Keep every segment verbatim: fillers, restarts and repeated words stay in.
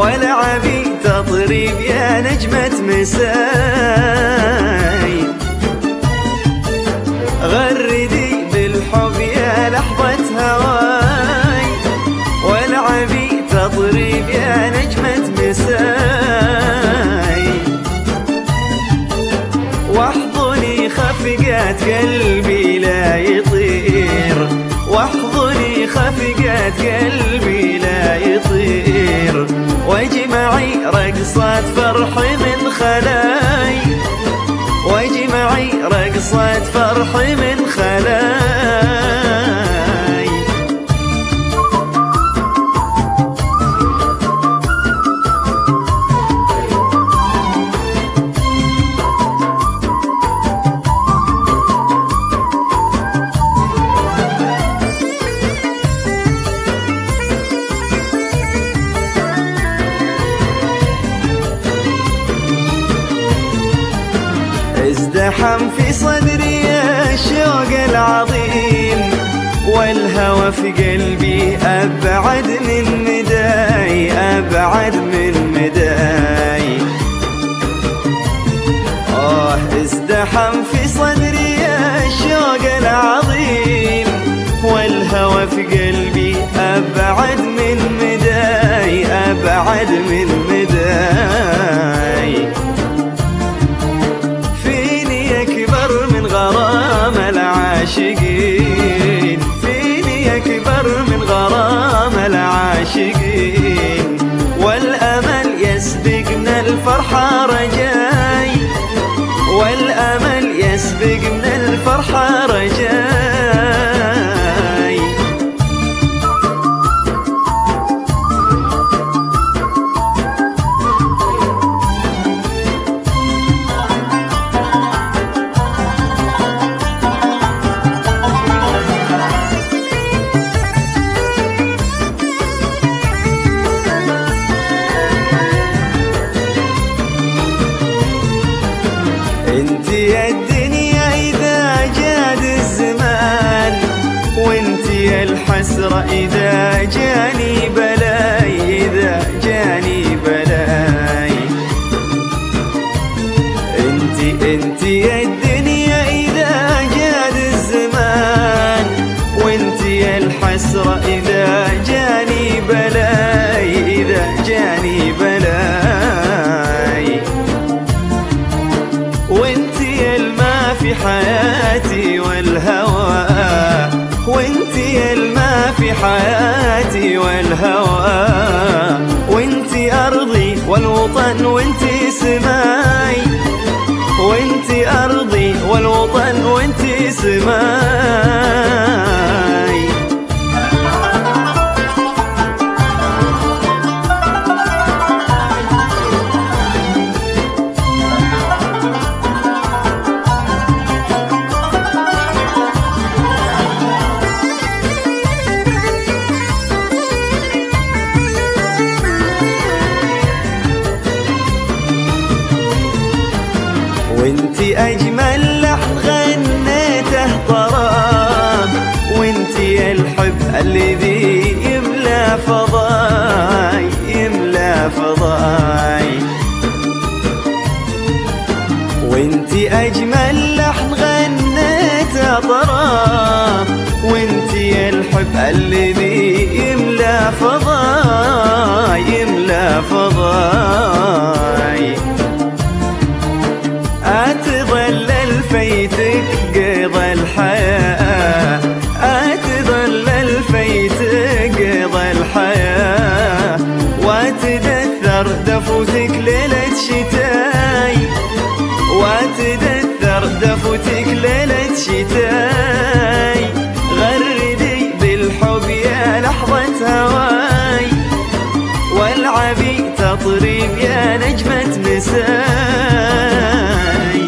والعبي تطريب يا نجمة مساي، غردي بالحب يا لحظة هواي، والعبي تطريب يا نجمة مساي، واحضني خفقات قلبي لا يطير، واحضني خفقات قلبي لا يطير، واجمعي رقصات فرح من خلاي، واجمعي رقصات فرح من خلاي. ازدحم في صدري الشوق العظيم، والهوى في قلبي أبعد من مداي، أبعد من مداي. آه ازدحم في صدري الشوق العظيم، والهوى في قلبي أبعد من مداي، أبعد من مداي. غرام العاشقين فيني أكبر من غرام العاشقين، والأمل يسبقنا الفرحة رجاي، والأمل يسبقنا الفرحة رجاي. انتي يا الدنيا إذا جاد الزمان، وانتي يا الحسرة إذا جاني بلاي، إذا جاني بلاي. انتي انتي يا الدنيا إذا جاد الزمان، وانتي يا الحسرة إذا جاني بلاي، إذا جاني بلاي. وانتي الماء في حياتي والهوى، وانتي الماء في حياتي والهوى، وانتي أرضي والوطن وانتي سماي، وانتي أرضي والوطن وانتي سماي. وانتي أجمل لحن غنيته طرام، وانتي الحب الذي يملى فضاي، يملى فضاي. وانتي أجمل لحن غنيته طرام، وانتي الحب الذي يملى فضاي، يملى فضاي. أتظلل فيتك قضى الحياة، أتظلل فيتك قضى الحياة، وأتدثر دفوتك ليلة شتاي، وأتدثر دفوتك ليلة شتاي. غردي بالحب يا لحظة هواي، والعبي تطريب يا نجمة مساي،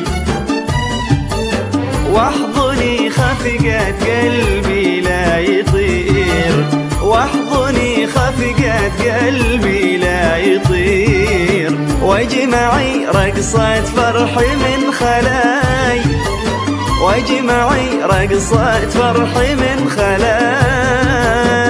واحضني خفقات قلبي لا يطير، واحضني خفقات قلبي لا يطير، واجمعي رقصات فرح من خلاي، واجمعي رقصات فرح من خلاي.